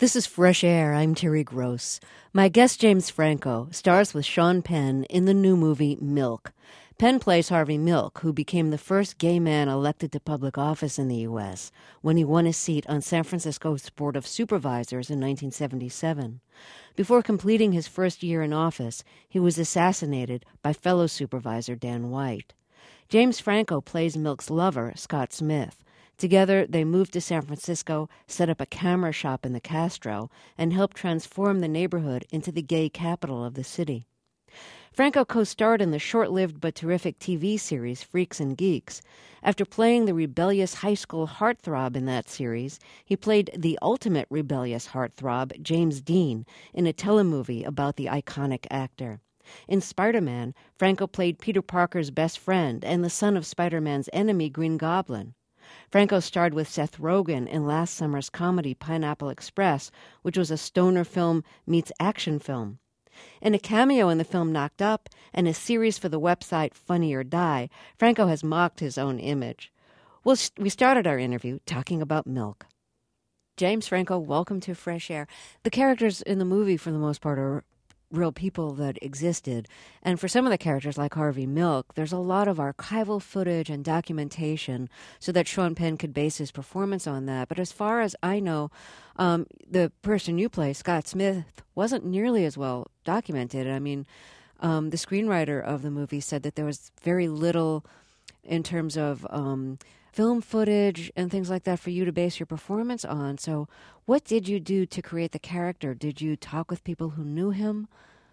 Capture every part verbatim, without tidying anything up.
This is Fresh Air. I'm Terry Gross. My guest, James Franco, stars with Sean Penn in the new movie Milk. Penn plays Harvey Milk, who became the first gay man elected to public office in the U S when he won a seat on San Francisco's Board of Supervisors in nineteen seventy-seven. Before completing his first year in office, he was assassinated by fellow supervisor Dan White. James Franco plays Milk's lover, Scott Smith. Together, they moved to San Francisco, set up a camera shop in the Castro, and helped transform the neighborhood into the gay capital of the city. Franco co-starred in the short-lived but terrific T V series Freaks and Geeks. After playing the rebellious high school heartthrob in that series, he played the ultimate rebellious heartthrob, James Dean, in a telemovie about the iconic actor. In Spider-Man, Franco played Peter Parker's best friend and the son of Spider-Man's enemy, Green Goblin. Franco starred with Seth Rogen in last summer's comedy Pineapple Express, which was a stoner film meets action film. In a cameo in the film Knocked Up and a series for the website Funny or Die, Franco has mocked his own image. Well, we started our interview talking about Milk. James Franco, welcome to Fresh Air. The characters in the movie, for the most part, are real people that existed. And for some of the characters, like Harvey Milk, there's a lot of archival footage and documentation so that Sean Penn could base his performance on that. But as far as I know, um, the person you play, Scott Smith, wasn't nearly as well documented. I mean, um, the screenwriter of the movie said that there was very little in terms of um, film footage and things like that for you to base your performance on. So what did you do to create the character? Did you talk with people who knew him?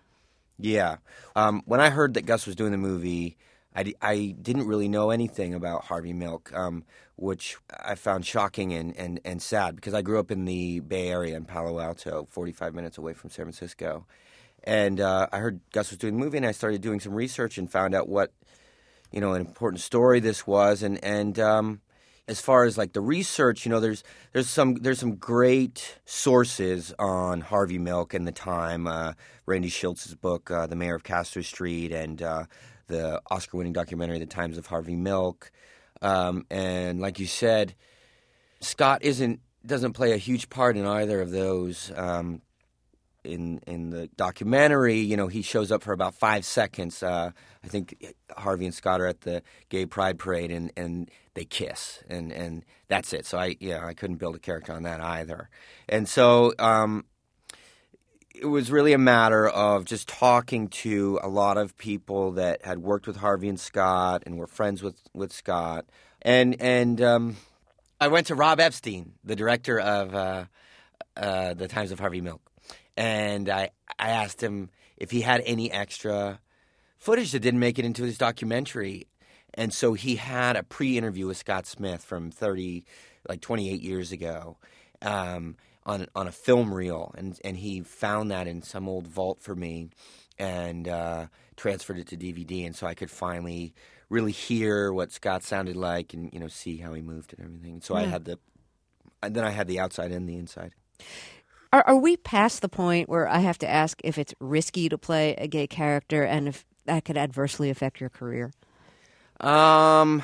Yeah. Um, when I heard that Gus was doing the movie, I, d- I didn't really know anything about Harvey Milk, um, which I found shocking and, and, and sad because I grew up in the Bay Area in Palo Alto, forty-five minutes away from San Francisco. And uh, I heard Gus was doing the movie, and I started doing some research and found out what, you know, an important story this was. And, and um, as far as like the research, you know, there's there's some there's some great sources on Harvey Milk and the time. Uh, Randy Schiltz's book, uh, The Mayor of Castro Street, and uh, the Oscar-winning documentary, The Times of Harvey Milk. Um, and like you said, Scott isn't doesn't play a huge part in either of those. Um, in in the documentary, you know, he shows up for about five seconds. Uh, I think Harvey and Scott are at the Gay Pride Parade, and, and they kiss, and, and that's it. So I yeah, I couldn't build a character on that either. And so um, it was really a matter of just talking to a lot of people that had worked with Harvey and Scott and were friends with, with Scott. And and um, I went to Rob Epstein, the director of uh, uh, The Times of Harvey Milk. And I, I asked him if he had any extra footage that didn't make it into his documentary. And so he had a pre-interview with Scott Smith from thirty, like twenty-eight years ago, um, on on a film reel, and and he found that in some old vault for me, and uh, transferred it to D V D, and so I could finally really hear what Scott sounded like, and you know see how he moved and everything. So yeah. I had the, and then I had the outside and the inside. Are, are we past the point where I have to ask if it's risky to play a gay character and if that could adversely affect your career? Um,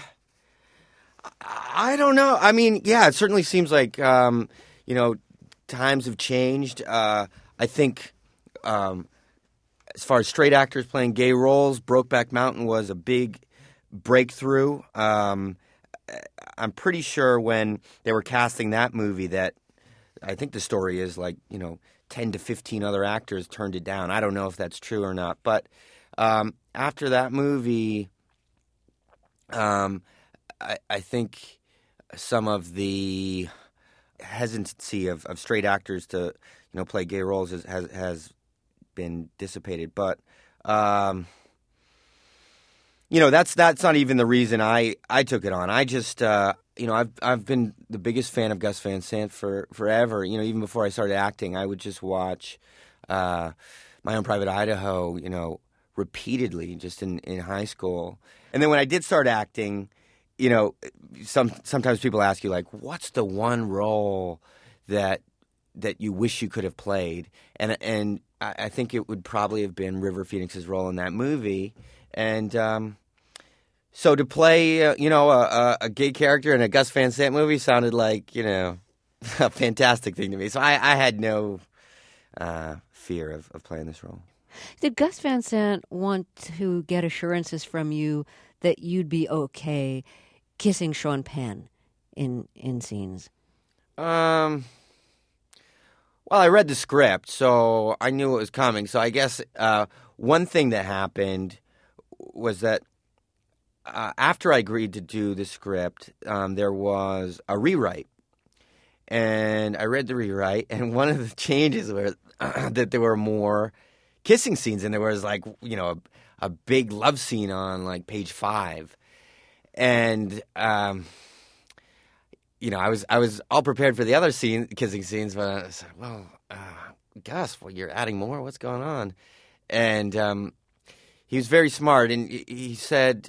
I don't know. I mean, yeah, it certainly seems like, um, you know, times have changed. Uh, I think um, as far as straight actors playing gay roles, Brokeback Mountain was a big breakthrough. Um, I'm pretty sure when they were casting that movie that I think the story is like, you know, ten to fifteen other actors turned it down. I don't know if that's true or not. But um, after that movie, um, I, I think some of the hesitancy of, of straight actors to, you know, play gay roles has has, has been dissipated. But, um, you know, that's that's not even the reason I, I took it on. I just... Uh, You know, I've I've been the biggest fan of Gus Van Sant for forever. You know, even before I started acting, I would just watch uh, My Own Private Idaho, you know, repeatedly just in, in high school. And then when I did start acting, you know, some sometimes people ask you like, "What's the one role that that you wish you could have played?" And and I, I think it would probably have been River Phoenix's role in that movie. And um, So to play, uh, you know, a, a gay character in a Gus Van Sant movie sounded like, you know, a fantastic thing to me. So I, I had no uh, fear of, of playing this role. Did Gus Van Sant want to get assurances from you that you'd be okay kissing Sean Penn in in scenes? Um. Well, I read the script, so I knew it was coming. So I guess uh, one thing that happened was that uh, after I agreed to do the script, um, there was a rewrite. And I read the rewrite, and one of the changes was that there were more kissing scenes, and there was, like, you know, a, a big love scene on, like, page five. And, um, you know, I was I was all prepared for the other scene, kissing scenes, but I said, well, uh, Gus, well, you're adding more? What's going on? And um, he was very smart, and he, he said,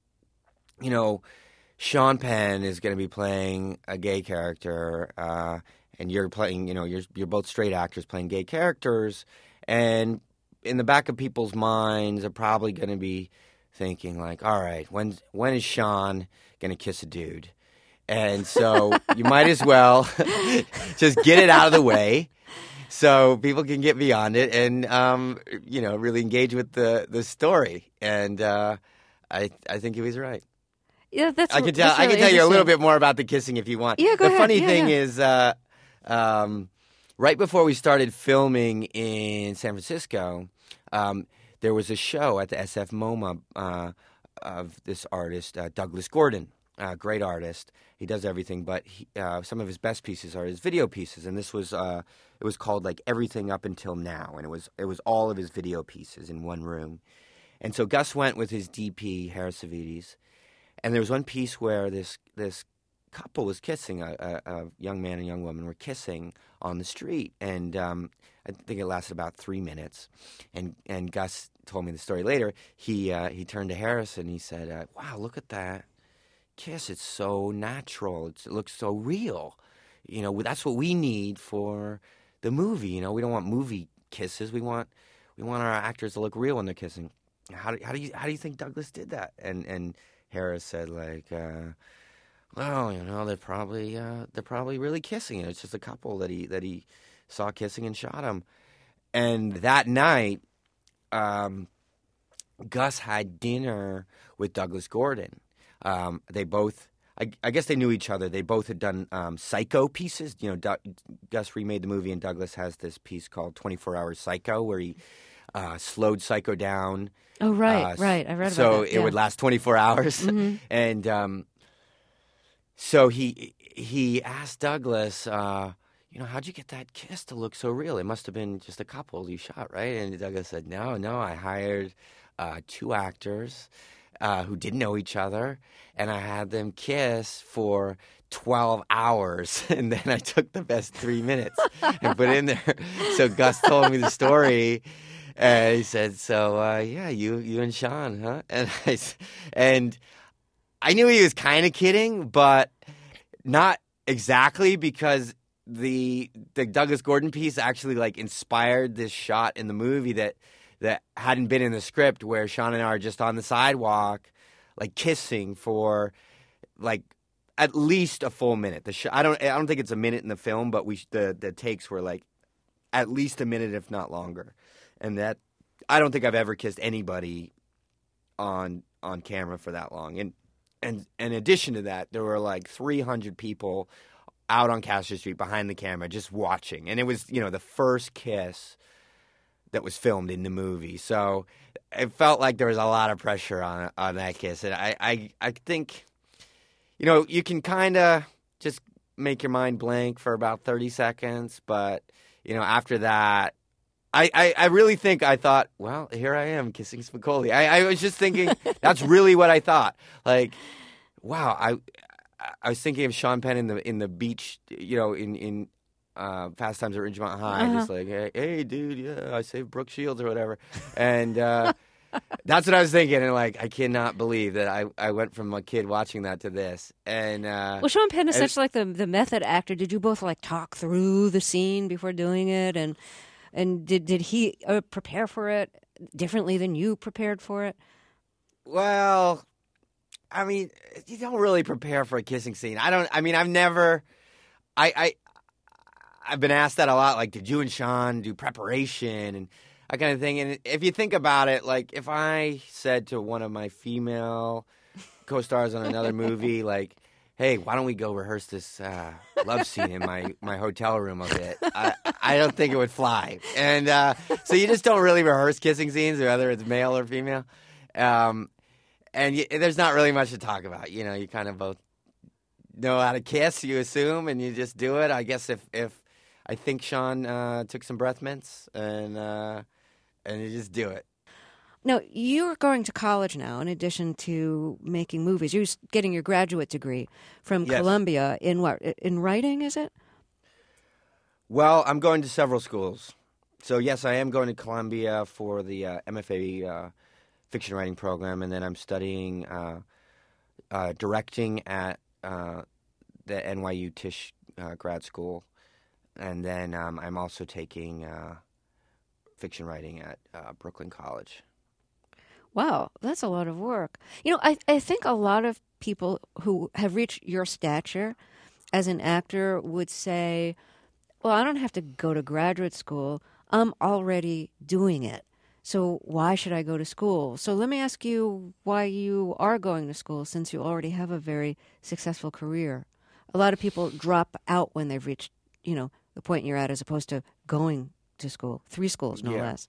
you know, Sean Penn is going to be playing a gay character, uh, and you're playing, you know, you're you're both straight actors playing gay characters, and in the back of people's minds are probably going to be thinking like, all right, when when is Sean going to kiss a dude? And so you might as well just get it out of the way so people can get beyond it and, um, you know, really engage with the, the story. And uh, I I think he was right. Yeah, that's. I can tell. That's really I can tell you a little interesting. bit more about the kissing if you want. Yeah, go the ahead. funny Yeah, thing yeah. is, uh, um, right before we started filming in San Francisco, um, there was a show at the S F MoMA uh, of this artist, uh, Douglas Gordon, a great artist. He does everything, but he, uh, some of his best pieces are his video pieces. And this was uh, it was called like Everything Up Until Now, and it was it was all of his video pieces in one room. And so Gus went with his D P Harris Savides. And there was one piece where this this couple was kissing, a, a, a young man and young woman were kissing on the street. And um, I think it lasted about three minutes. And and Gus told me the story later. He uh, he turned to Harris and he said, uh, wow, look at that kiss. It's so natural. It's, it looks so real. You know, that's what we need for the movie. You know, we don't want movie kisses. We want we want our actors to look real when they're kissing. How do, how do you how do you think Douglas did that? And and Harris said, like, uh, well, you know, they're probably uh, they're probably really kissing. It's just a couple that he that he saw kissing and shot him. And that night, um, Gus had dinner with Douglas Gordon. Um, they both, I, I guess, they knew each other. They both had done um, Psycho pieces. You know, Du- Gus remade the movie, and Douglas has this piece called twenty-four hours Psycho, where he uh, slowed Psycho down. Oh, right, Uh, right. I read about so that. it yeah. would last twenty-four hours. Mhm. And um, so he he asked Douglas, uh, you know, how'd you get that kiss to look so real? It must have been just a couple you shot, right? And Douglas said, no, no, I hired uh, two actors uh, who didn't know each other, and I had them kiss for twelve hours, and then I took the best three minutes and put it in there. So Gus told me the story. And he said, "So uh, yeah, you you and Sean, huh?" And I s- and I knew he was kind of kidding, but not exactly, because the the Douglas Gordon piece actually like inspired this shot in the movie that that hadn't been in the script, where Sean and I are just on the sidewalk, like kissing for like at least a full minute. The sh- I don't I don't think it's a minute in the film, but we sh- the the takes were like at least a minute, if not longer. And that, I don't think I've ever kissed anybody on on camera for that long. And and in addition to that, there were like three hundred people out on Castro Street behind the camera just watching. And it was, you know, the first kiss that was filmed in the movie. So it felt like there was a lot of pressure on on that kiss. And I, I, I think, you know, you can kind of just make your mind blank for about thirty seconds. But, you know, after that, I, I, I really think I thought, well, here I am kissing Spicoli. I, I was just thinking, that's really what I thought. Like, wow, I I was thinking of Sean Penn in the in the beach, you know, in in uh, Fast Times at Ridgemont High, Uh-huh. just like, hey, hey, dude, yeah, I saved Brooke Shields or whatever, and uh, that's what I was thinking. And like, I cannot believe that I, I went from a kid watching that to this. And uh, Well, Sean Penn is and- such like the the method actor. Did you both like talk through the scene before doing it, and and did did he uh, prepare for it differently than you prepared for it? Well, I mean, you don't really prepare for a kissing scene. I don't. I mean, I've never. I I I've been asked that a lot, like, did you and Sean do preparation and that kind of thing? And if you think about it, like, if I said to one of my female co-stars on another movie, like, hey, why don't we go rehearse this uh, love scene in my, my hotel room a bit? I, I don't think it would fly. And uh, so you just don't really rehearse kissing scenes, whether it's male or female. Um, and you, there's not really much to talk about. You know, you kind of both know how to kiss, you assume, and you just do it. I guess if, if I think Sean uh, took some breath mints, and uh, and you just do it. Now, you're going to college now, in addition to making movies. You're getting your graduate degree from Yes. Columbia in what? In writing, is it? Well, I'm going to several schools. So, yes, I am going to Columbia for the uh, M F A uh, fiction writing program, and then I'm studying uh, uh, directing at uh, the N Y U Tisch uh, grad school. And then um, I'm also taking uh, fiction writing at uh, Brooklyn College. Wow, that's a lot of work. You know, I, I think a lot of people who have reached your stature as an actor would say, well, I don't have to go to graduate school. I'm already doing it. So why should I go to school? So let me ask you why you are going to school, since you already have a very successful career. A lot of people drop out when they've reached, you know, the point you're at, as opposed to going to school. Three schools, no Yeah. less.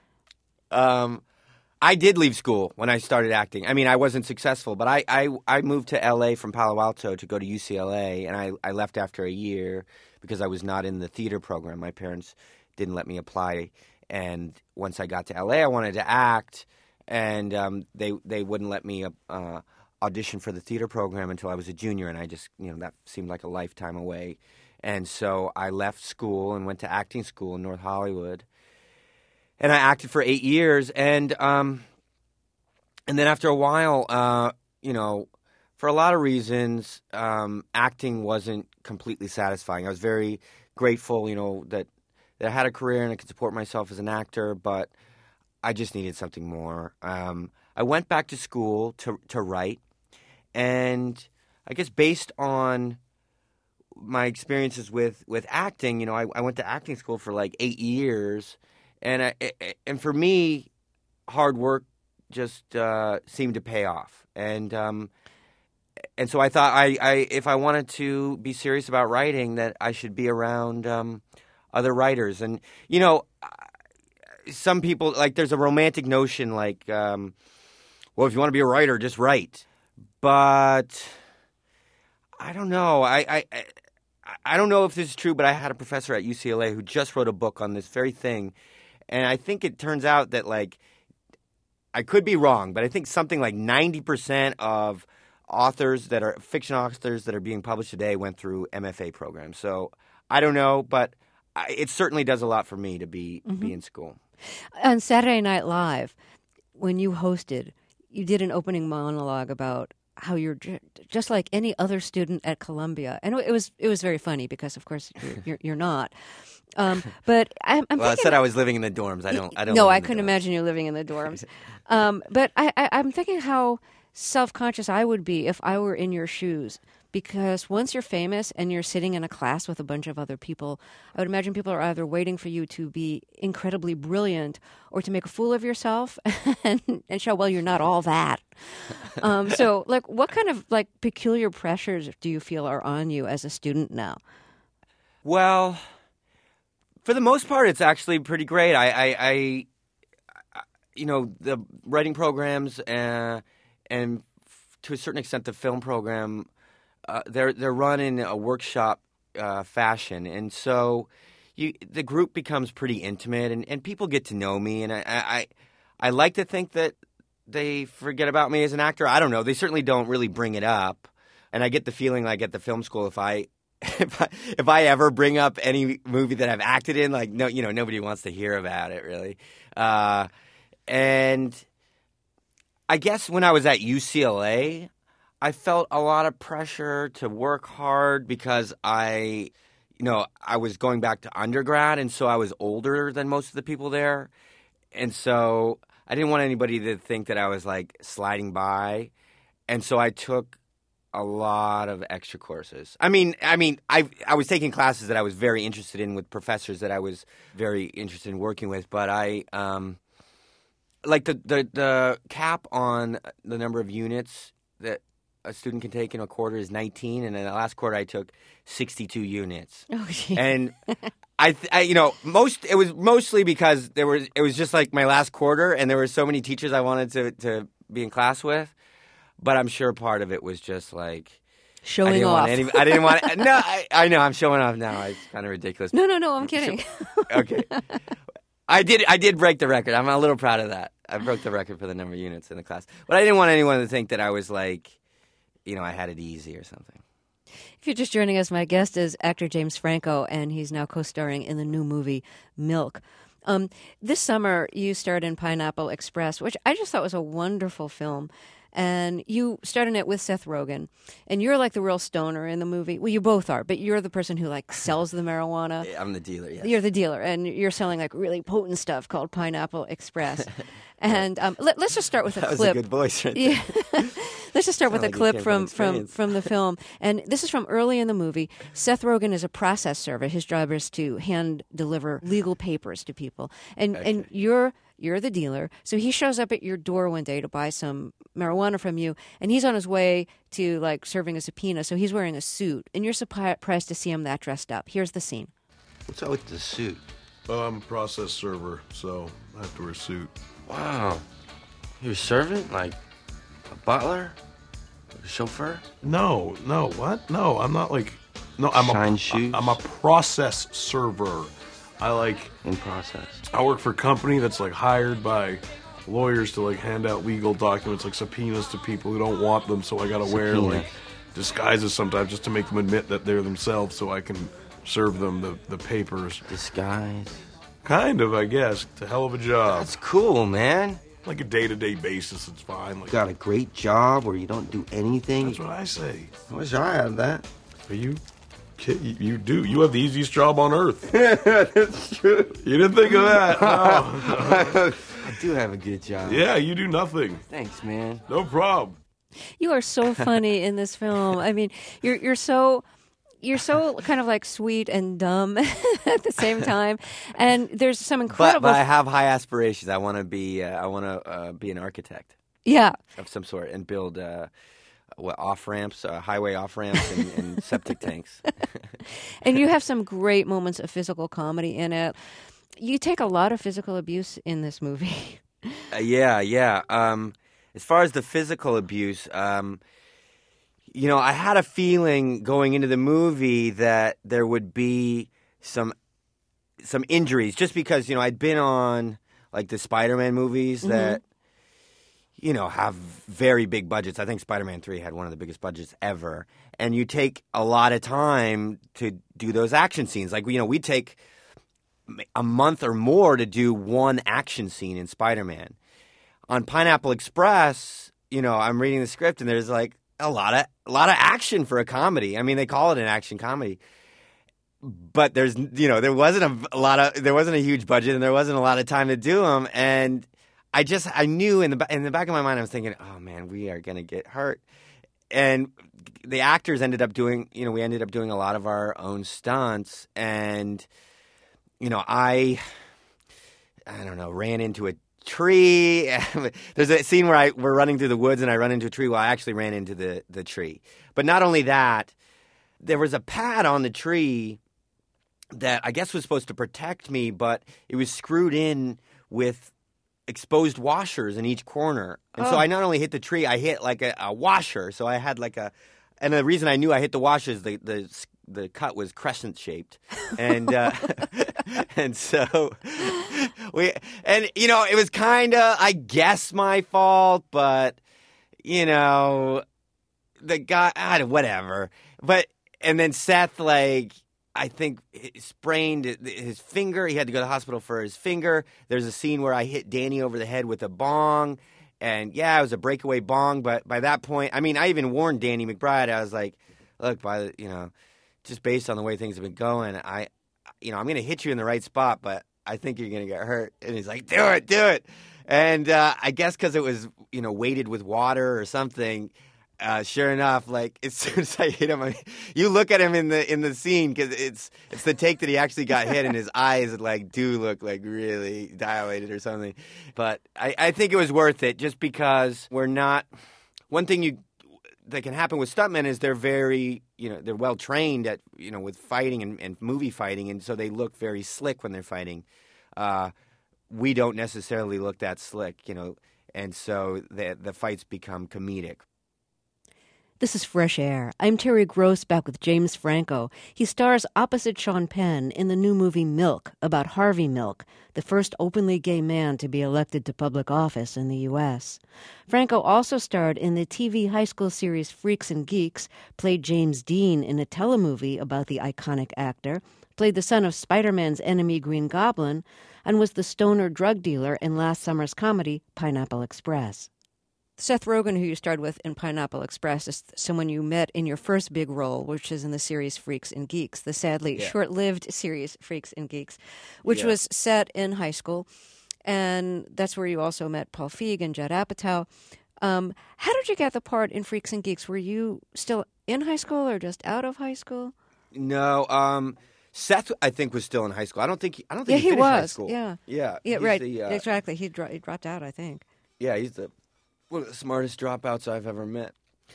Um, I did leave school when I started acting. I mean, I wasn't successful, but I, I, I moved to L A from Palo Alto to go to U C L A, and I, I left after a year because I was not in the theater program. My parents didn't let me apply, and once I got to L A, I wanted to act, and um, they they wouldn't let me uh, audition for the theater program until I was a junior, and I just, you know, that seemed like a lifetime away. And so I left school and went to acting school in North Hollywood. And I acted for eight years, and um, and then after a while, uh, you know, for a lot of reasons, um, acting wasn't completely satisfying. I was very grateful, you know, that, that I had a career and I could support myself as an actor, but I just needed something more. Um, I went back to school to to write, and I guess based on my experiences with, with acting, you know, I, I went to acting school for like eight years. And I, and for me, hard work just uh, seemed to pay off, and um, and so I thought I, I if I wanted to be serious about writing, that I should be around um, other writers. And you know, some people, like, there's a romantic notion, like, um, well, if you want to be a writer, just write. But I don't know. I, I I I don't know if this is true, but I had a professor at U C L A who just wrote a book on this very thing. And I think it turns out that, like, I could be wrong, but I think something like ninety percent of authors that are fiction authors that are being published today went through M F A programs. So I don't know, but I, it certainly does a lot for me to be mm-hmm. be in school. On Saturday Night Live, when you hosted, you did an opening monologue about how you're just like any other student at Columbia, and it was it was very funny because, of course, you're you're, you're not. Um, but I'm, I'm well, thinking, I said I was living in the dorms. I don't. I don't. No, live I in the couldn't dorms. imagine you living in the dorms. um, but I, I, I'm thinking how self-conscious I would be if I were in your shoes. Because once you're famous and you're sitting in a class with a bunch of other people, I would imagine people are either waiting for you to be incredibly brilliant or to make a fool of yourself and, and show, well, you're not all that. Um, so, like, what kind of, like, peculiar pressures do you feel are on you as a student now? Well, for the most part, it's actually pretty great. I, I, I you know, the writing programs uh, and to a certain extent the film program, Uh, they're they're run in a workshop uh, fashion, and so you the group becomes pretty intimate, and, and people get to know me, and I, I I like to think that they forget about me as an actor. I don't know. They certainly don't really bring it up, and I get the feeling like at the film school, if I if I, if I ever bring up any movie that I've acted in, like no, you know, nobody wants to hear about it really, uh, and I guess when I was at U C L A, I felt a lot of pressure to work hard because I, you know, I was going back to undergrad, and so I was older than most of the people there. And so I didn't want anybody to think that I was, like, sliding by. And so I took a lot of extra courses. I mean, I mean, I I was taking classes that I was very interested in with professors that I was very interested in working with, but I um, like the, the the cap on the number of units that a student can take in a quarter is nineteen, and in the last quarter I took sixty-two units. Oh, gee. And I, I, you know, most it was mostly because there was it was just like my last quarter, and there were so many teachers I wanted to to be in class with. But I'm sure part of it was just like Showing I didn't off. Want any, I didn't want. No, I, I know I'm showing off now. It's kind of ridiculous. No, no, no. I'm kidding. Okay, I did. I did break the record. I'm a little proud of that. I broke the record for the number of units in the class. But I didn't want anyone to think that I was like, you know, I had it easy or something. If you're just joining us, my guest is actor James Franco, and he's now co-starring in the new movie Milk. Um, this summer, you starred in Pineapple Express, which I just thought was a wonderful film. And you starred in it with Seth Rogen. And you're like the real stoner in the movie. Well, you both are, but you're the person who like sells the marijuana. Yeah, I'm the dealer, yes. You're the dealer, and you're selling like really potent stuff called Pineapple Express. And um, let, let's just start with a that clip. That was a good voice right there. Yeah. Let's just start with Sound a like clip from, from, from the film. And this is from early in the movie. Seth Rogen is a process server. His job is to hand deliver legal papers to people. And Okay. and you're you're the dealer. So he shows up at your door one day to buy some marijuana from you, and he's on his way to like serving a subpoena. So he's wearing a suit, and you're surprised to see him that dressed up. Here's the scene. What's up with the suit? Oh, I'm a process server, so I have to wear a suit. Wow. You're a servant? Like a butler? A chauffeur? No, no, what? No, I'm not like... No, I'm Shine a, shoes? I'm a process server. I like... In process. I work for a company that's like hired by lawyers to like hand out legal documents, like subpoenas to people who don't want them, so I gotta wear Subpoena. like disguises sometimes just to make them admit that they're themselves so I can serve them the, the papers. Disguise. Kind of, I guess. It's a hell of a job. That's cool, man. Like a day-to-day basis, it's fine. Like, Got a great job where you don't do anything. that's what I say. I wish I had that. Are you kid? You, you do. You have the easiest job on earth. That's true. You didn't think of that. No. I do have a good job. Yeah, you do nothing. Thanks, man. No problem. You are so funny in this film. I mean, you're you're so you're so kind of like sweet and dumb at the same time. And there's some incredible. But, but I have high aspirations. I want to be. Uh, I want to uh, be an architect yeah. of some sort and build uh, what off ramps, uh, highway off ramps, and, and septic tanks. And you have some great moments of physical comedy in it. You take a lot of physical abuse in this movie. Uh, yeah, yeah. Um, as far as the physical abuse, um, you know, I had a feeling going into the movie that there would be some some injuries, just because you know I'd been on like the Spider-Man movies Mm-hmm. that you know have very big budgets. I think Spider-Man three had one of the biggest budgets ever, and you take a lot of time to do those action scenes. Like you know, we take a month or more to do one action scene in Spider-Man. On Pineapple Express, you know, I'm reading the script and there's like a lot of a lot of action for a comedy. I mean, they call it an action comedy, but there's you know there wasn't a, a lot of there wasn't a huge budget and there wasn't a lot of time to do them. And I just I knew in the in the back of my mind I was thinking, oh man, we are gonna get hurt. And the actors ended up doing you know we ended up doing a lot of our own stunts and. You know, I, I don't know, ran into a tree. There's a scene where I we're running through the woods and I run into a tree. Well, I actually ran into the, the tree. But not only that, there was a pad on the tree that I guess was supposed to protect me, but it was screwed in with exposed washers in each corner. And Oh. so I not only hit the tree, I hit like a, a washer. So I had like a, and the reason I knew I hit the washer is the, the, the cut was crescent shaped. And, uh, and so we, and you know, it was kind of, I guess my fault, but you know, the guy, I don't- whatever. But, and then Seth, like, I think sprained his finger. He had to go to the hospital for his finger. There's a scene where I hit Danny over the head with a bong. And yeah, it was a breakaway bong, but by that point, I mean, I even warned Danny McBride. I was like, look, by the, you know, just based on the way things have been going, I, you know, I'm going to hit you in the right spot, but I think you're going to get hurt. And he's like, do it, do it. And uh, I guess because it was, you know, weighted with water or something, uh, sure enough, like as soon as I hit him, I, you look at him in the in the scene because it's it's the take that he actually got hit, and his eyes like do look like really dilated or something. But I, I think it was worth it just because we're not. One thing you that can happen with stuntmen is they're very you know they're well trained at you know with fighting and, and movie fighting, and so they look very slick when they're fighting. Uh, we don't necessarily look that slick, you know, and so the the fights become comedic. This is Fresh Air. I'm Terry Gross, back with James Franco. He stars opposite Sean Penn in the new movie Milk, about Harvey Milk, the first openly gay man to be elected to public office in the U S. Franco also starred in the T V high school series Freaks and Geeks, played James Dean in a telemovie about the iconic actor, played the son of Spider-Man's enemy Green Goblin, and was the stoner drug dealer in last summer's comedy Pineapple Express. Seth Rogen, who you starred with in Pineapple Express, is someone you met in your first big role, which is in the series Freaks and Geeks, the sadly yeah. short-lived series Freaks and Geeks, which yeah. was set in high school. And that's where you also met Paul Feig and Judd Apatow. Um, how did you get the part in Freaks and Geeks? Were you still in high school or just out of high school? No, um... Seth, I think, was still in high school. I don't think he, I don't think yeah, he finished was. high school. Yeah, yeah, yeah, he's right. The, uh, exactly. He, dro- he dropped out, I think. Yeah, he's the one of the smartest dropouts I've ever met.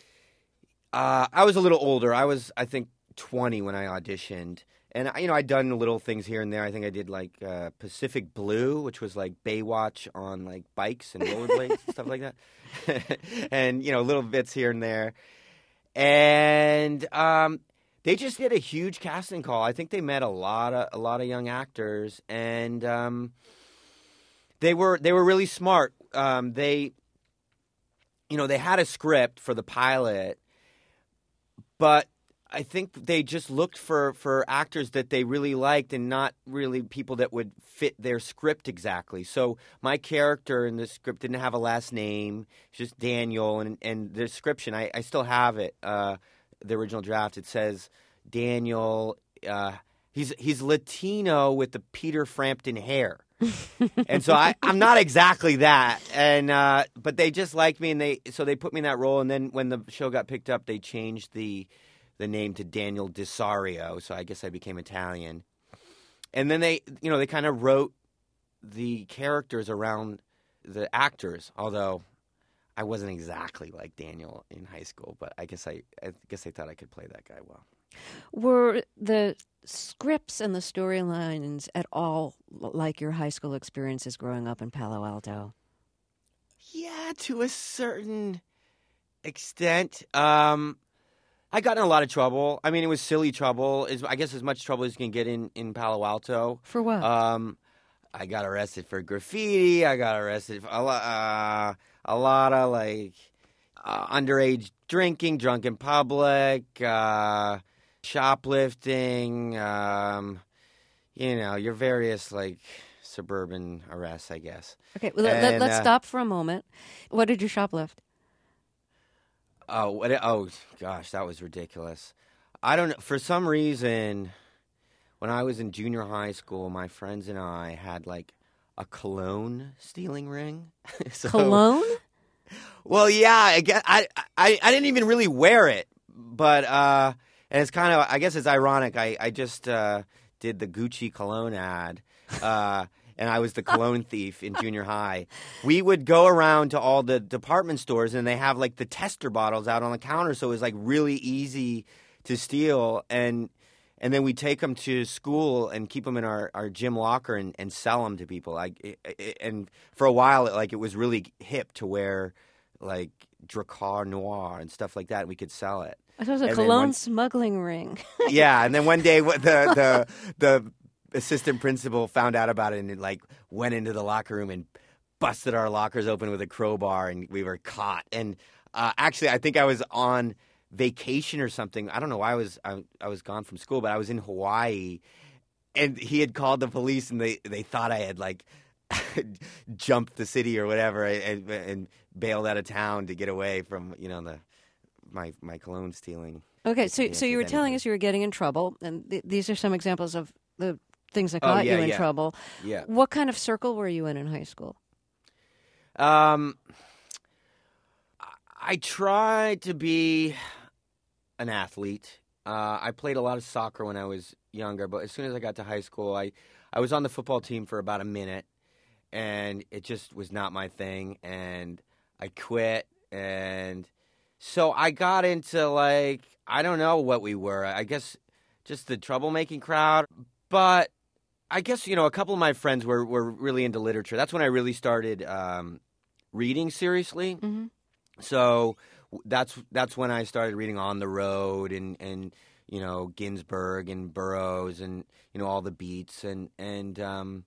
Uh, I was a little older. I was, I think, twenty when I auditioned, and you know, I'd done little things here and there. I think I did like uh, Pacific Blue, which was like Baywatch on like bikes and rollerblades and stuff like that, and you know, little bits here and there, and. Um, They just did a huge casting call. I think they met a lot of a lot of young actors, and um, they were they were really smart. Um, they, you know, they had a script for the pilot, but I think they just looked for, for actors that they really liked, and not really people that would fit their script exactly. So my character in the script didn't have a last name; it's just Daniel, and and the description I, I still have it. Uh, the original draft, it says Daniel, uh, he's he's Latino with the Peter Frampton hair. And so I, I'm not exactly that. And uh, but they just liked me, and they so they put me in that role. And then when the show got picked up, they changed the the name to Daniel DeSario, so I guess I became Italian. And then they, you know, they kind of wrote the characters around the actors, although I wasn't exactly like Daniel in high school, but I guess I, I guess they thought I could play that guy well. Were the scripts and the storylines at all like your high school experiences growing up in Palo Alto? Yeah, to a certain extent. Um, I got in a lot of trouble. I mean, it was silly trouble. Is I guess as much trouble as you can get in, in Palo Alto. For what? Um, I got arrested for graffiti. I got arrested for a lot, uh, a lot of like uh, underage drinking, drunk in public, uh, shoplifting. Um, you know, your various like suburban arrests, I guess. Okay, well, and, let, let's uh, stop for a moment. What did you shoplift? Oh, what? Oh, gosh, that was ridiculous. I don't know. For some reason, when I was in junior high school, my friends and I had like a cologne stealing ring. So, Cologne? Well, yeah. I, guess, I I I didn't even really wear it, but uh, and it's kind of. I guess it's ironic. I I just uh, did the Gucci cologne ad. Uh, And I was the cologne thief in junior high. We would go around to all the department stores, and they have like the tester bottles out on the counter, so it was like really easy to steal. And and then we take them to school and keep them in our, our gym locker and, and sell them to people. Like it, it, and for a while, it, like it was really hip to wear like Dracar Noir and stuff like that. And we could sell it. I thought it was a And then cologne one- smuggling ring. Yeah, and then one day the the the assistant principal found out about it and like went into the locker room and busted our lockers open with a crowbar, and we were caught. And uh, actually, I think I was on vacation or something. I don't know why I was I, I was gone from school, but I was in Hawaii, and he had called the police, and they, they thought I had like jumped the city or whatever and, and bailed out of town to get away from you know the my my cologne stealing. Okay, so Yeah, so you were if telling anything. us you were getting in trouble, and th- these are some examples of the things that Oh, got yeah, you in yeah. trouble. Yeah. What kind of circle were you in in high school? Um, I tried to be an athlete. Uh, I played a lot of soccer when I was younger, but as soon as I got to high school, I, I was on the football team for about a minute, and it just was not my thing, and I quit, and so I got into, like, I don't know what we were. I guess just the troublemaking crowd, but I guess, you know, a couple of my friends were, were really into literature. That's when I really started um, reading seriously. Mm-hmm. So that's that's when I started reading On the Road and, and you know, Ginsberg and Burroughs and, you know, all the beats. And and um,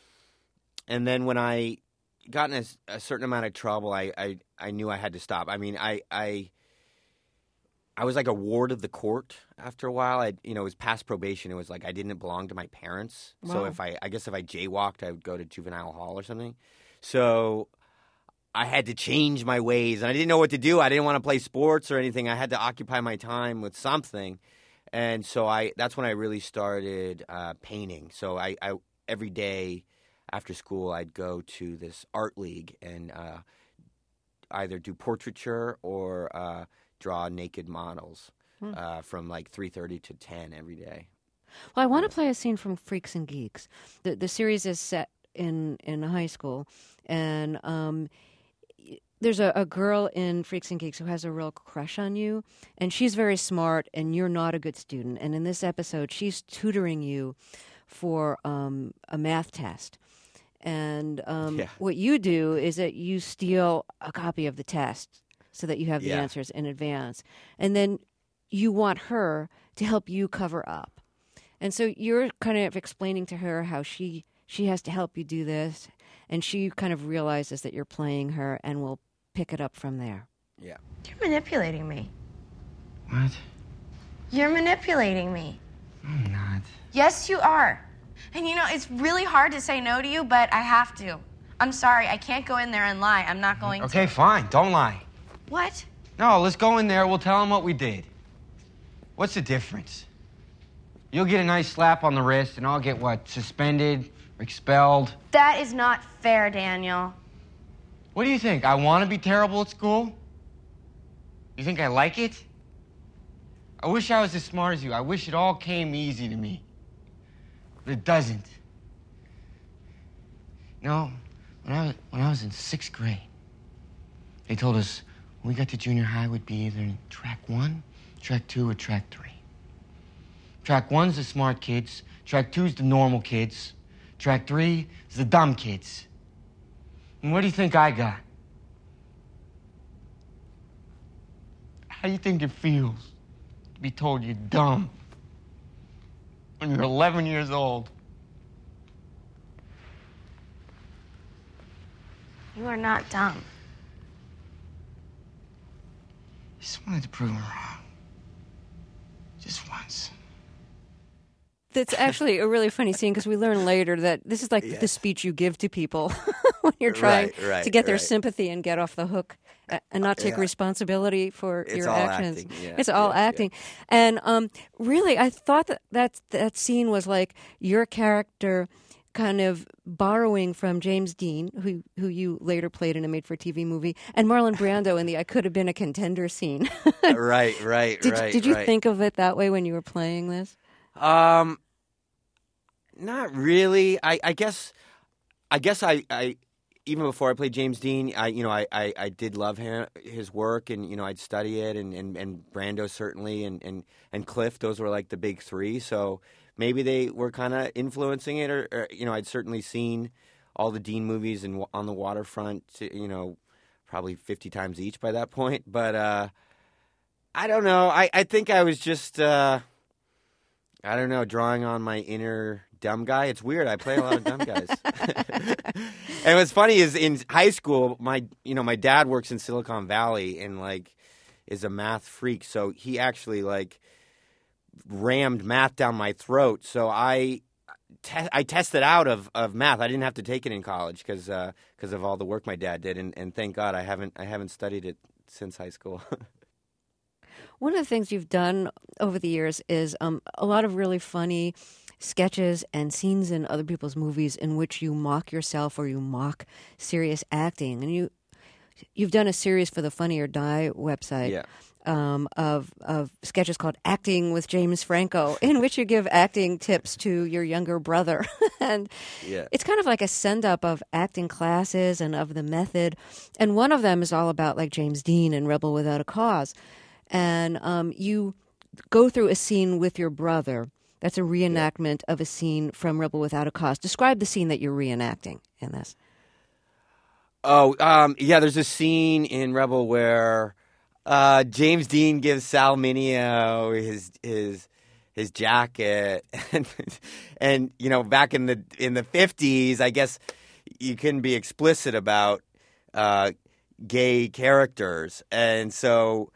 and then when I got in a, a certain amount of trouble, I, I, I knew I had to stop. I mean, I, I I was like a ward of the court after a while. I, you know, it was past probation. It was like I didn't belong to my parents. Wow. So if I, I guess if I jaywalked, I would go to juvenile hall or something. So I had to change my ways, and I didn't know what to do. I didn't want to play sports or anything. I had to occupy my time with something, and so I. That's when I really started uh, painting. So I, I every day after school, I'd go to this art league and uh, either do portraiture or uh, draw naked models Hmm. uh, from like three thirty to ten every day. Well, I want to play a scene from Freaks and Geeks. The the series is set in in high school, and um, there's a, a girl in Freaks and Geeks who has a real crush on you, and she's very smart, and you're not a good student. And in this episode, she's tutoring you for um, a math test. And um, Yeah. what you do is that you steal a copy of the test so that you have the Yeah. answers in advance. And then you want her to help you cover up. And so you're kind of explaining to her how she she has to help you do this, and she kind of realizes that you're playing her and will pick it up from there. Yeah. You're manipulating me. What? You're manipulating me. I'm not. Yes, you are. And you know, it's really hard to say no to you, but I have to. I'm sorry, I can't go in there and lie. I'm not going Okay, to. fine. Don't lie. What? No, let's go in there. We'll tell them what we did. What's the difference? You'll get a nice slap on the wrist, and I'll get what? Suspended? Expelled? That is not fair, Daniel. What do you think? I want to be terrible at school? You think I like it? I wish I was as smart as you. I wish it all came easy to me. But it doesn't. No, when I was, when I was in sixth grade, they told us when we got to junior high, we'd be either in track one, track two, or track three. Track one's the smart kids. Track two's the normal kids. Track three is the dumb kids. And what do you think I got? How do you think it feels to be told you're dumb when you're eleven years old? You are not dumb. I just wanted to prove them wrong. Just once. That's actually a really funny scene because we learn later that this is like the Yes. speech you give to people when you're trying Right, right, to get their right. sympathy and get off the hook uh, and not take Yeah. responsibility for It's your all actions. acting, yeah, It's all yeah, yeah. acting. And um, really, I thought that, that that scene was like your character kind of borrowing from James Dean, who who you later played in a made-for-T V movie, and Marlon Brando in the I Could Have Been a Contender scene. right, right, did, right. did you right. think of it that way when you were playing this? Um, not really. I, I guess, I guess I, I, even before I played James Dean, I, you know, I, I, I did love him, his work, and you know, I'd study it, and, and, and Brando certainly, and, and, and Cliff. Those were like the big three. So maybe they were kind of influencing it, or, or you know, I'd certainly seen all the Dean movies and On the Waterfront, you know, probably fifty times each by that point. But uh, I don't know. I, I think I was just. Uh, I don't know, drawing on my inner dumb guy. It's weird. I play a lot of dumb guys. And what's funny is in high school, my you know my dad works in Silicon Valley and like is a math freak. So he actually like rammed math down my throat. So I te- I tested out of, of math. I didn't have to take it in college because because of all the work my dad did. And, and thank God I haven't I haven't studied it since high school. One of the things you've done over the years is um, a lot of really funny sketches and scenes in other people's movies in which you mock yourself or you mock serious acting. And you you've done a series for the Funny or Die website. Yeah. Um, of of sketches called Acting with James Franco, in which you give acting tips to your younger brother. And Yeah. it's kind of like a send-up of acting classes and of the method. And one of them is all about like James Dean and Rebel Without a Cause. And um, you go through a scene with your brother. That's a reenactment of a scene from Rebel Without a Cause. Describe the scene that you're reenacting in this. Oh, um, yeah, there's a scene in Rebel where uh, James Dean gives Sal Mineo his his his jacket, and and you know, back in the in the fifties, I guess you couldn't be explicit about uh, gay characters, and so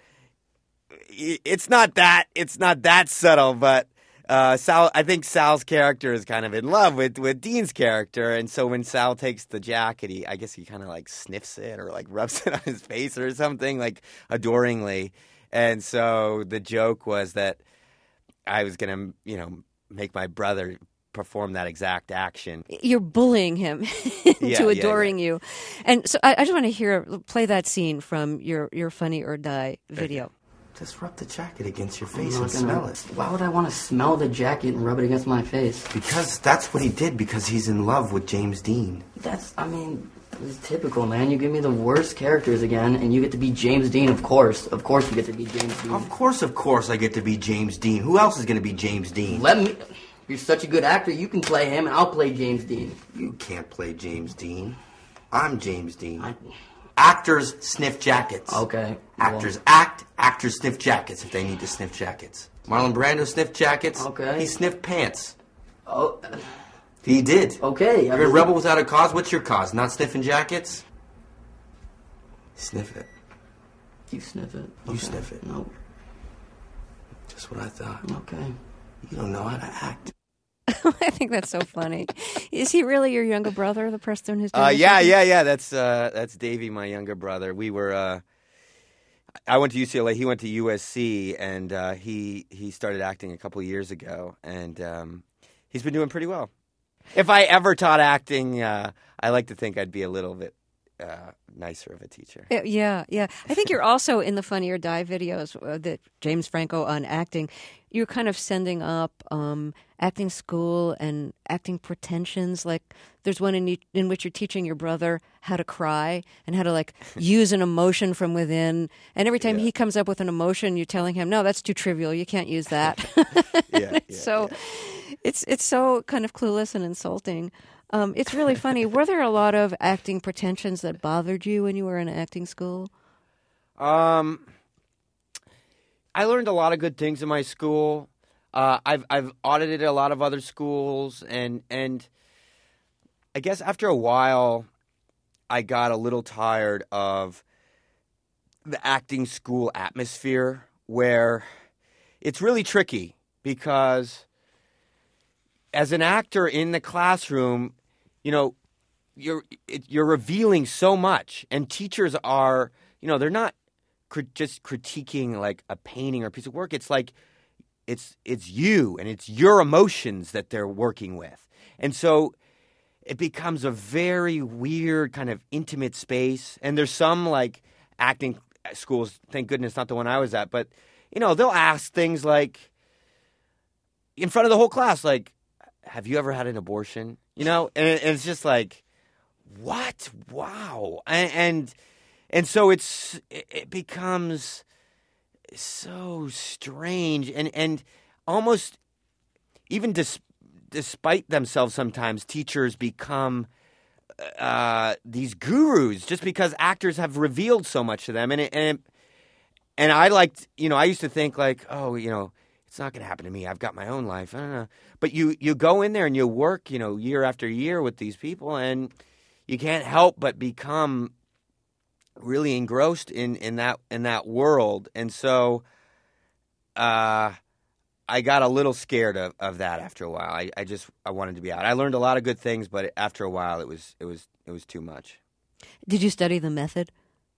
it's not that it's not that subtle, but. Uh, Sal, I think Sal's character is kind of in love with, with Dean's character, and so when Sal takes the jacket, he I guess he kind of like sniffs it or like rubs it on his face or something like adoringly, and so the joke was that I was gonna you know make my brother perform that exact action. You're bullying him into Yeah, yeah, adoring yeah. you, and so I, I just want to hear play that scene from your your Funny or Die video. Just rub the jacket against your I'm face not and gonna- smell it. Why would I want to smell the jacket and rub it against my face? Because that's what he did, because he's in love with James Dean. That's, I mean, it's typical, man. You give me the worst characters again, and you get to be James Dean, of course. Of course you get to be James Dean. Of course, of course I get to be James Dean. Who else is going to be James Dean? Let me... You're such a good actor, you can play him, and I'll play James Dean. You can't play James Dean. I'm James Dean. I... Actors sniff jackets. Okay. Actors act, actors sniff jackets if they need to sniff jackets. Marlon Brando sniffed jackets. Okay. He sniffed pants. Well, oh, He did. okay. I You're a mean- rebel without a cause. What's your cause? Not sniffing jackets? Sniff it. You sniff it. You Okay. sniff it. Nope. Just what I thought. Okay. You don't know how to act. I think that's so funny. Is he really your younger brother, the person who's doing Uh, this yeah, with you? yeah, yeah. That's uh, that's Davey, my younger brother. We were. Uh, I went to U C L A. He went to U S C, and uh, he he started acting a couple of years ago, and um, he's been doing pretty well. If I ever taught acting, uh, I like to think I'd be a little bit uh, nicer of a teacher. Uh, Yeah, yeah. I think you're also in the Funny or Die videos uh, that James Franco on acting. You're kind of sending up um, acting school and acting pretensions. Like there's one in you, in which you're teaching your brother how to cry and how to like use an emotion from within. And every time Yeah. he comes up with an emotion, you're telling him, "No, that's too trivial. You can't use that." Yeah, yeah, so it's it's so kind of clueless and insulting. Um, it's really funny. Were there a lot of acting pretensions that bothered you when you were in acting school? Um, I learned a lot of good things in my school. Uh, I've I've audited a lot of other schools, and and I guess after a while, I got a little tired of the acting school atmosphere, where it's really tricky because as an actor in the classroom, you know, you're it, you're revealing so much, and teachers are, you know, they're not cri- just critiquing like a painting or a piece of work. It's like it's it's you and it's your emotions that they're working with, and so it becomes a very weird kind of intimate space. And there's some like acting schools, thank goodness, not the one I was at, but you know, they'll ask things like in front of the whole class, like, "Have you ever had an abortion?" You know, and, and it's just like, what? Wow. And, and and so it's it becomes so strange and and almost even dis, despite themselves sometimes teachers become uh, these gurus just because actors have revealed so much to them. And it, and it, and I liked, you know, I used to think like, oh, you know, it's not going to happen to me. I've got my own life. I don't know. But you, you go in there and you work, you know, year after year with these people, and you can't help but become really engrossed in, in that in that world. And so uh, I got a little scared of, of that after a while. I, I just I wanted to be out. I learned a lot of good things, but after a while it was it was it was too much. Did you study the method?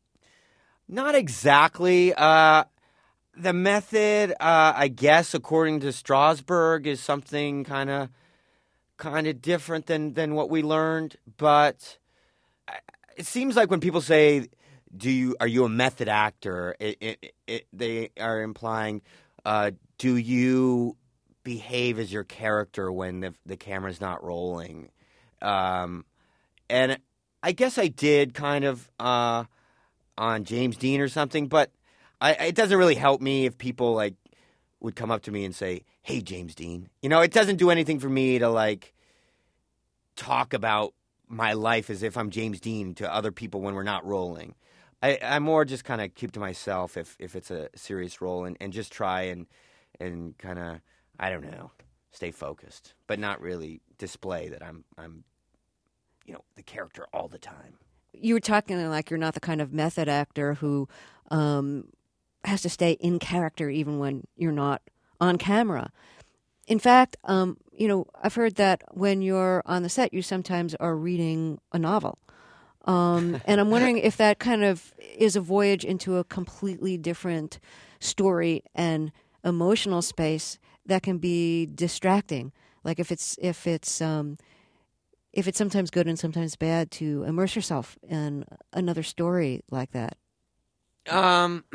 Not exactly. Uh, the method, uh, I guess, according to Strasberg, is something kind of kind of different than, than what we learned. But it seems like when people say do you are you a method actor? It, it, it, they are implying, uh, do you behave as your character when the the camera's not rolling? Um, and I guess I did kind of uh, on James Dean or something, but I, it doesn't really help me if people like would come up to me and say, "Hey, James Dean," you know. It doesn't do anything for me to like talk about my life as if I'm James Dean to other people when we're not rolling. I, I more just kind of keep to myself if, if it's a serious role and, and just try and and kind of, I don't know, stay focused, but not really display that I'm I'm you know the character all the time. You were talking like you're not the kind of method actor who um, has to stay in character even when you're not on camera. In fact, um, you know, I've heard that when you're on the set, you sometimes are reading a novel. Um, and I'm wondering if that kind of is a voyage into a completely different story and emotional space that can be distracting. Like if it's if it's um, if it's sometimes good and sometimes bad to immerse yourself in another story like that. Um,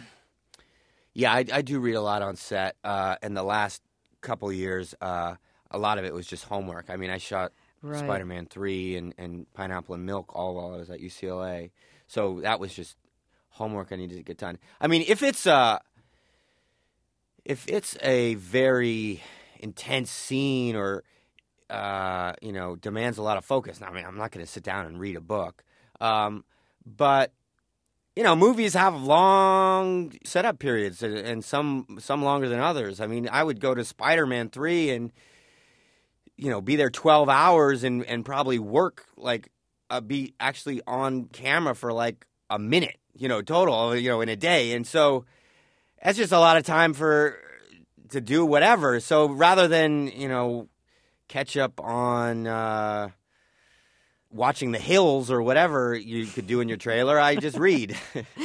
yeah, I, I do read a lot on set, uh, and the last couple years, uh, a lot of it was just homework. I mean, I shot right. Spider-Man three and, and Pineapple and Milk all while I was at U C L A. So that was just homework I needed to get done. I mean, if it's a, if it's a very intense scene or, uh, you know, demands a lot of focus, I mean, I'm not going to sit down and read a book. Um, but, you know, movies have long setup periods, and some some longer than others. I mean, I would go to Spider-Man three and, you know, be there twelve hours and, and probably work, like, uh, be actually on camera for, like, a minute, you know, total, you know, in a day. And so that's just a lot of time for to do whatever. So rather than, you know, catch up on uh, watching The Hills or whatever you could do in your trailer, I just read.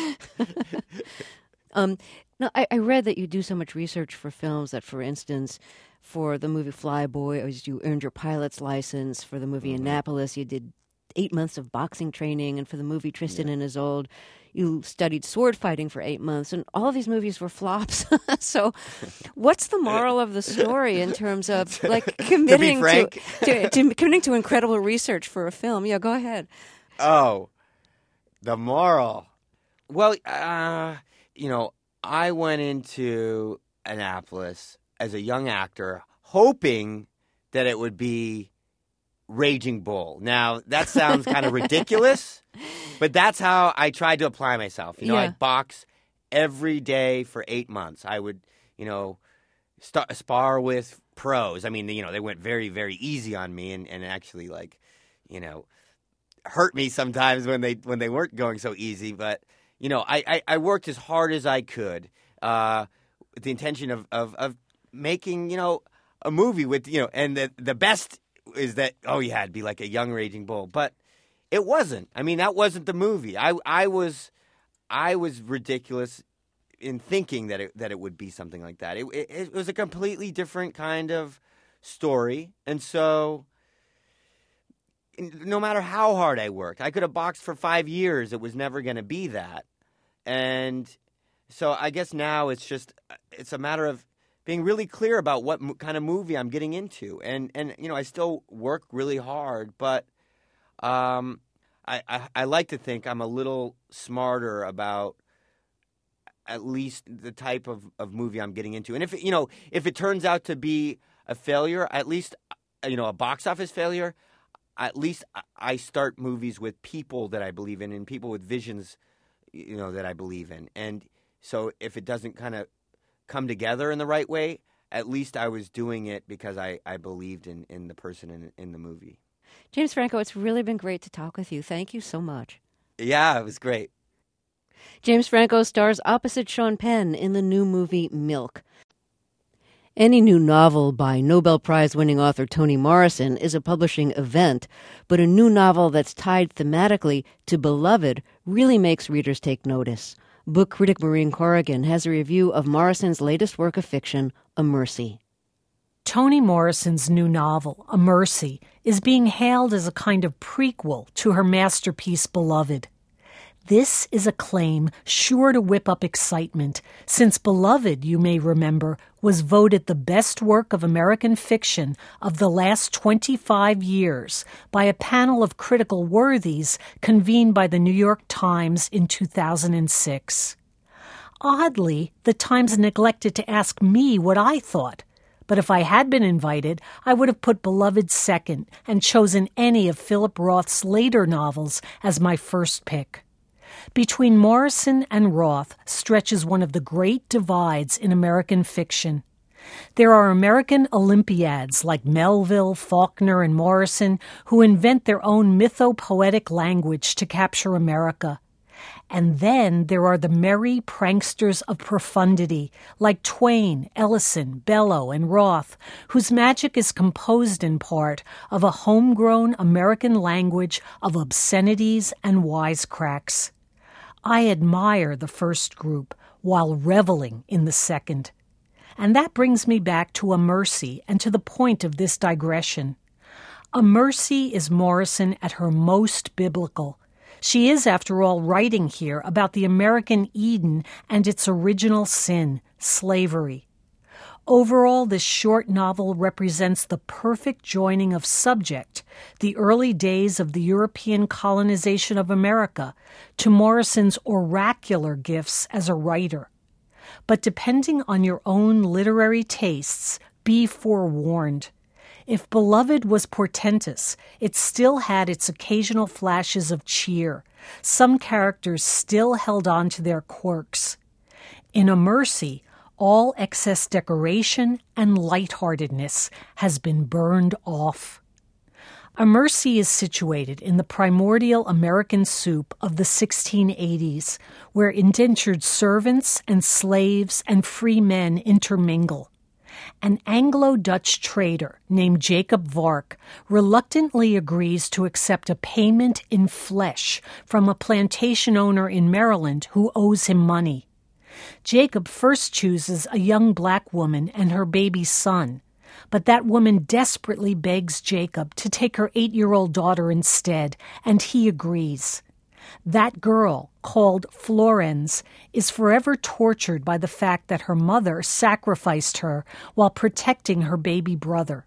um, no, I, I read that you do so much research for films that, for instance, for the movie Flyboy, you earned your pilot's license. For the movie mm-hmm. Annapolis, you did eight months of boxing training. And for the movie Tristan yeah. and Isolde, you studied sword fighting for eight months. And all of these movies were flops. So what's the moral of the story in terms of like committing to, to, to committing to incredible research for a film? Yeah, go ahead. Oh, the moral. Well, uh, you know, I went into Annapolis as a young actor hoping that it would be Raging Bull. Now, that sounds kind of ridiculous, but that's how I tried to apply myself. You know, yeah. I'd box every day for eight months. I would, you know, st- spar with pros. I mean, you know, they went very, very easy on me and, and actually, like, you know, hurt me sometimes when they when they weren't going so easy. But, you know, I, I, I worked as hard as I could uh, with the intention of, of, of making, you know, a movie with, you know, and the, the best is that, oh, yeah, it'd be like a young Raging Bull. But it wasn't. I mean, that wasn't the movie. I, I was I was ridiculous in thinking that it, that it would be something like that. It, it, it was a completely different kind of story. And so no matter how hard I worked, I could have boxed for five years. It was never going to be that. And so I guess now it's just it's a matter of being really clear about what mo- kind of movie I'm getting into. And, and you know, I still work really hard, but um, I, I, I like to think I'm a little smarter about at least the type of, of movie I'm getting into. And if, it, you know, if it turns out to be a failure, at least, you know, a box office failure, at least I start movies with people that I believe in and people with visions, you know, that I believe in. And so if it doesn't kind of come together in the right way, at least I was doing it because I, I believed in, in the person in, in the movie. James Franco, it's really been great to talk with you. Thank you so much. Yeah, it was great. James Franco stars opposite Sean Penn in the new movie Milk. Any new novel by Nobel Prize-winning author Toni Morrison is a publishing event, but a new novel that's tied thematically to Beloved really makes readers take notice. Book critic Maureen Corrigan has a review of Morrison's latest work of fiction, A Mercy. Toni Morrison's new novel, A Mercy, is being hailed as a kind of prequel to her masterpiece Beloved. This is a claim sure to whip up excitement, since Beloved, you may remember, was voted the best work of American fiction of the last twenty-five years by a panel of critical worthies convened by the New York Times in two thousand six. Oddly, the Times neglected to ask me what I thought. But if I had been invited, I would have put Beloved second and chosen any of Philip Roth's later novels as my first pick. Between Morrison and Roth stretches one of the great divides in American fiction. There are American Olympiads like Melville, Faulkner, and Morrison who invent their own mythopoetic language to capture America. And then there are the merry pranksters of profundity like Twain, Ellison, Bellow, and Roth, whose magic is composed in part of a homegrown American language of obscenities and wisecracks. I admire the first group while reveling in the second. And that brings me back to A Mercy and to the point of this digression. A Mercy is Morrison at her most biblical. She is, after all, writing here about the American Eden and its original sin, slavery. Overall, this short novel represents the perfect joining of subject, the early days of the European colonization of America, to Morrison's oracular gifts as a writer. But depending on your own literary tastes, be forewarned. If Beloved was portentous, it still had its occasional flashes of cheer. Some characters still held on to their quirks. In A Mercy, all excess decoration and lightheartedness has been burned off. A Mercy is situated in the primordial American soup of the sixteen eighties, where indentured servants and slaves and free men intermingle. An Anglo-Dutch trader named Jacob Vark reluctantly agrees to accept a payment in flesh from a plantation owner in Maryland who owes him money. Jacob first chooses a young black woman and her baby son, but that woman desperately begs Jacob to take her eight-year-old daughter instead, and he agrees. That girl, called Florence, is forever tortured by the fact that her mother sacrificed her while protecting her baby brother.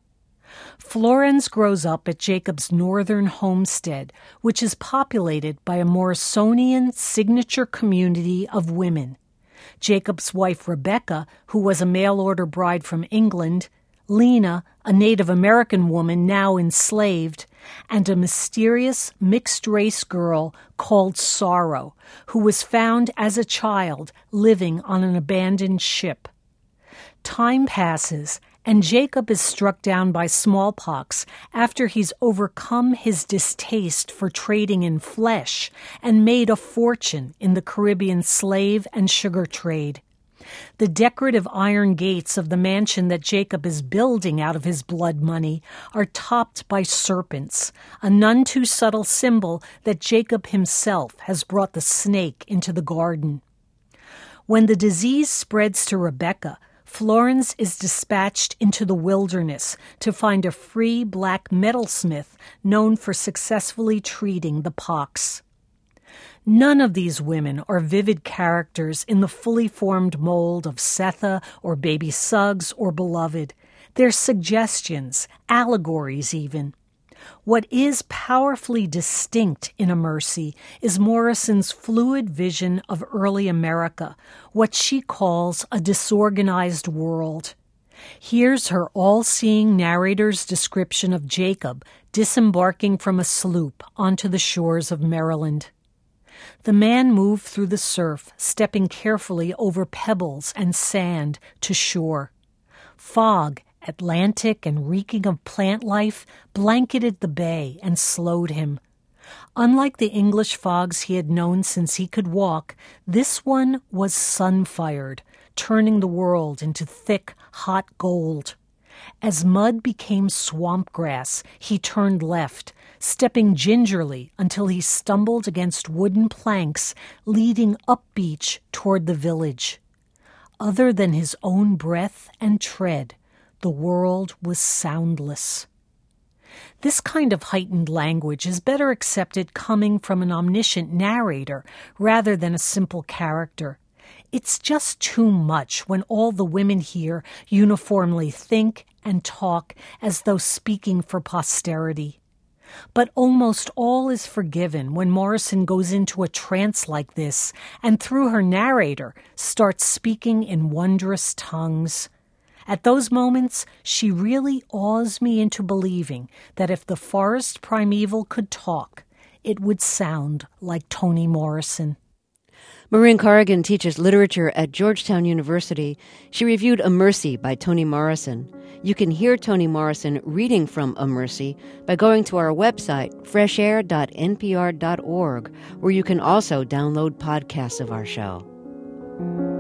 Florence grows up at Jacob's northern homestead, which is populated by a Morrisonian signature community of women. Jacob's wife Rebecca, who was a mail-order bride from England, Lena, a Native American woman now enslaved, and a mysterious mixed-race girl called Sorrow, who was found as a child living on an abandoned ship. Time passes, and Jacob is struck down by smallpox after he's overcome his distaste for trading in flesh and made a fortune in the Caribbean slave and sugar trade. The decorative iron gates of the mansion that Jacob is building out of his blood money are topped by serpents, a none too subtle symbol that Jacob himself has brought the snake into the garden. When the disease spreads to Rebecca, Florence is dispatched into the wilderness to find a free black metalsmith known for successfully treating the pox. None of these women are vivid characters in the fully formed mold of Sethe or Baby Suggs or Beloved. They're suggestions, allegories even. What is powerfully distinct in A Mercy is Morrison's fluid vision of early America, what she calls a disorganized world. Here's her all-seeing narrator's description of Jacob disembarking from a sloop onto the shores of Maryland. The man moved through the surf, stepping carefully over pebbles and sand to shore. Fog, Atlantic and reeking of plant life, blanketed the bay and slowed him. Unlike the English fogs he had known since he could walk, this one was sun-fired, turning the world into thick, hot gold. As mud became swamp grass, he turned left, stepping gingerly until he stumbled against wooden planks leading up beach toward the village. Other than his own breath and tread, the world was soundless. This kind of heightened language is better accepted coming from an omniscient narrator rather than a simple character. It's just too much when all the women here uniformly think and talk as though speaking for posterity. But almost all is forgiven when Morrison goes into a trance like this and through her narrator starts speaking in wondrous tongues. At those moments, she really awes me into believing that if the forest primeval could talk, it would sound like Toni Morrison. Maureen Corrigan teaches literature at Georgetown University. She reviewed A Mercy by Toni Morrison. You can hear Toni Morrison reading from A Mercy by going to our website, fresh air dot n p r dot org, where you can also download podcasts of our show.